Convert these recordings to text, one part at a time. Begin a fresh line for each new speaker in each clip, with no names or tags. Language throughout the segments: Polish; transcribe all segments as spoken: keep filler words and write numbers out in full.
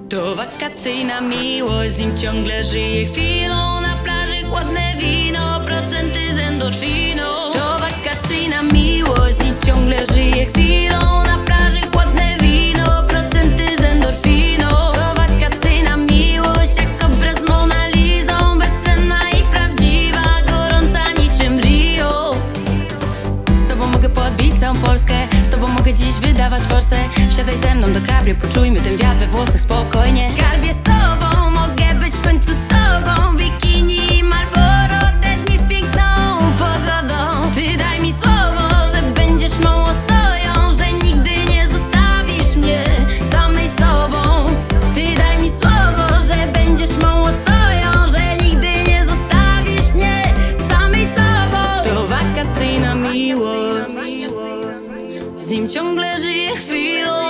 To wakacyjna miłość, z nim ciągle żyje chwilą. Na plaży chłodne wino, procenty z endorfiną. To wakacyjna miłość, z nim ciągle żyje chwilą. Na plaży chłodne wino, procenty z endorfiną. To wakacyjna miłość, jak obraz z Mona Lizą, bezsenna i prawdziwa, gorąca niczym Rio. Z tobą mogę podbić całą Polskę, z tobą mogę dziś wydawać forsę. Wsiadaj ze mną do cabrio, poczujmy ten wiatr we włosach spokojnie. Skarbie, z tobą mogę być w końcu sobą. Bikini, Marlboro, te dni z piękną pogodą. Ty daj mi słowo, że będziesz mą ostoją, że nigdy nie zostawisz mnie samej sobą. Ty daj mi słowo, że będziesz mą ostoją, że nigdy nie zostawisz mnie samej sobą. To wakacyjna miłość, z nim ciągle żyję chwilą.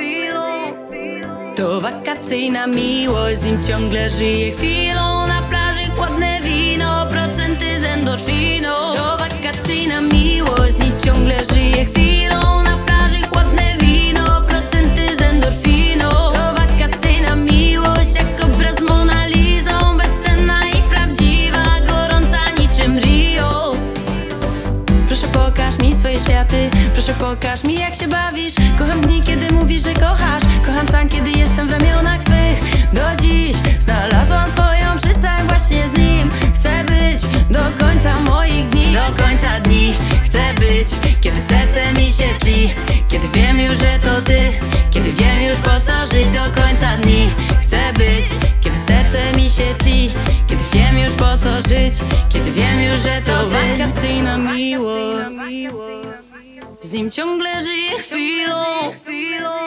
To wakacyjna miłość, z nim ciągle żyję chwilą. Na plaży chłodne wino, procenty z endorfiną. To wakacyjna miłość, z nim ciągle żyję chwilą. Na plaży chłodne wino, procenty z endorfiną. To wakacyjna miłość, jak obraz z Mona Lizą, bezsenna i prawdziwa, gorąca niczym Rio. Proszę pokaż mi swoje światy, proszę pokaż mi jak się bawisz. Kocham dni, kiedy mówisz, że kochasz. Kocham sam, kiedy jestem w ramionach twych. Do dziś znalazłam swoją przystań właśnie z nim. Chcę być do końca moich dni, do końca dni. Chcę być, kiedy serce mi się tli, kiedy wiem już, że to ty, kiedy wiem już po co żyć do końca dni. Chcę być, kiedy serce mi się tli, kiedy wiem już po co żyć, kiedy wiem już, że to ty. Wakacyjna miłość, z nim ciągle żyję chwilą.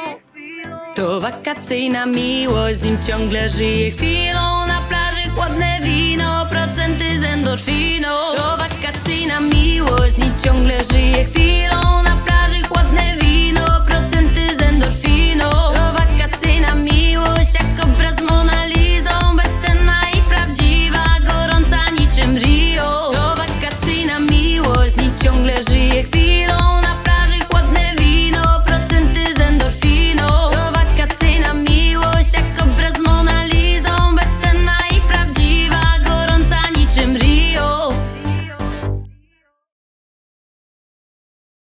To wakacyjna miłość, z nim ciągle żyję chwilą. Na plaży chłodne